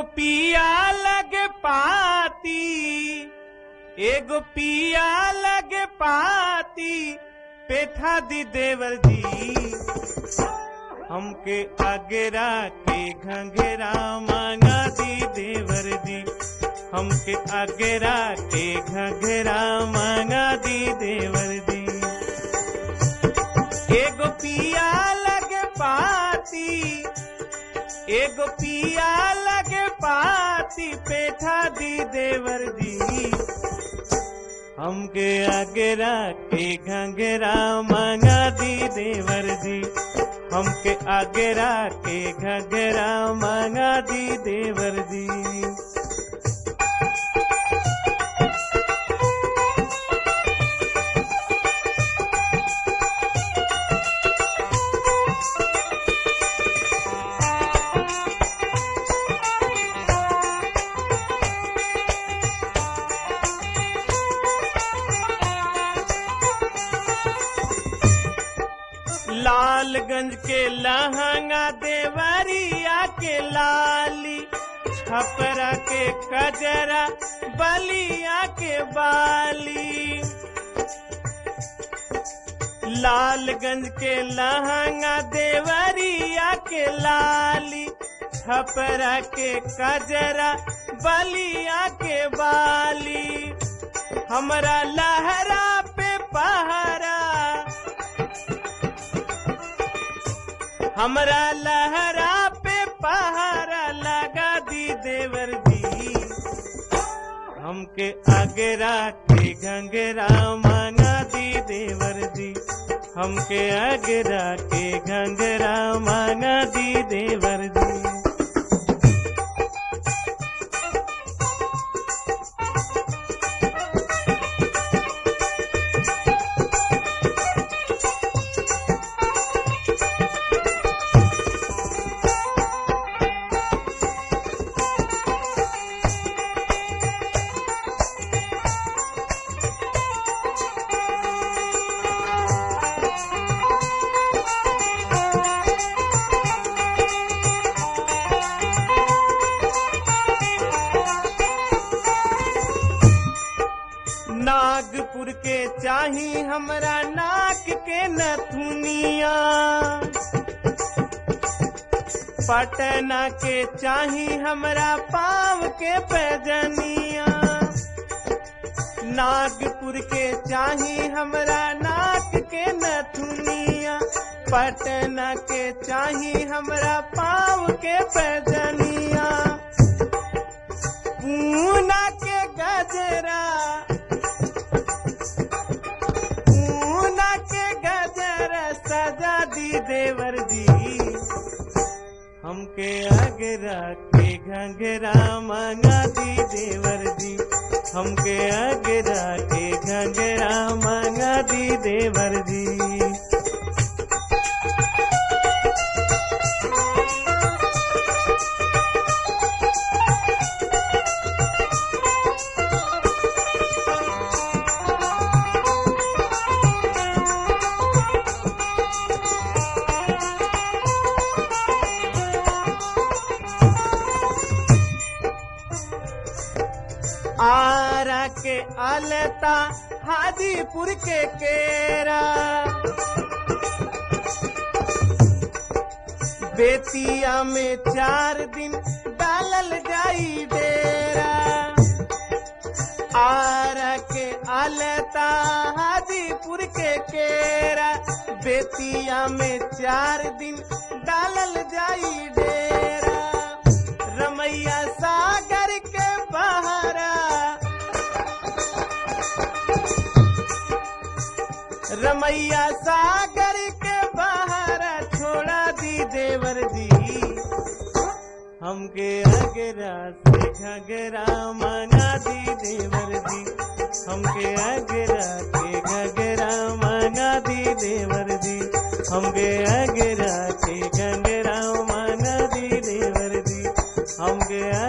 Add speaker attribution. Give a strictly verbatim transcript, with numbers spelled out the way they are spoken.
Speaker 1: एगो पिया लगे पाती, एगो पिया लगे पाती, पेठा दी देवर जी हमके अगरा के घंघरा मांगा दी देवर जी, हमके अगरा के घंघरा मांगा दी देवर जी। एगो पिया लगे पाती, एगो पिया लगे पाती, पेठा दी देवर जी हमके अगरा के घंघरा मांगा दी देवर जी, हमके अगरा के घंघरा मांगा दी देवर जी। लालगंज के लहंगा देवरिया के लाली, छपरा के कजरा बलिया के बाली। लालगंज के लहंगा देवरिया के लाली, छपरा के कजरा बलिया के बाली। हमरा लहरा पे पहरा, हमरा लहरा पे पहरा लगा दी देवर जी हमके अगरा के घंघरा मांगा दी देवर जी, हमके अगरा के घंघरा मांगा दी देवर जी। नागपुर के चाही हमरा नाक के नथुनिया, पटना के चाही हमरा पाँव के पैजनिया। नागपुर के चाही हमरा नाक के नथुनिया, पटना के चाही हमरा पाँव के पैजनिया। पूना के गजरा, सजा दी देवर जी हमके अगरा के घंघरा मांगा दी देवर जी, हमके अगरा के घंघरा मांगा दी देवर जी। आरा के अलता, हाजीपुर के केरा, बेतिया में चार दिन डालल जाई डेरा। आरा के अलता, हाजीपुर के केरा, बेतिया में चार दिन डालल जाई डेरा। रमैया सागर के बहरा, रमैया सागर के बहरा छोड़ा दी देवर जी हमके अगरा से घंघरा मांगा दी देवर जी, हमके अगरा के घंघरा मांगा दी देवर जी, हमके अगरा के घंघरा मांगा दी देवर जी, हमके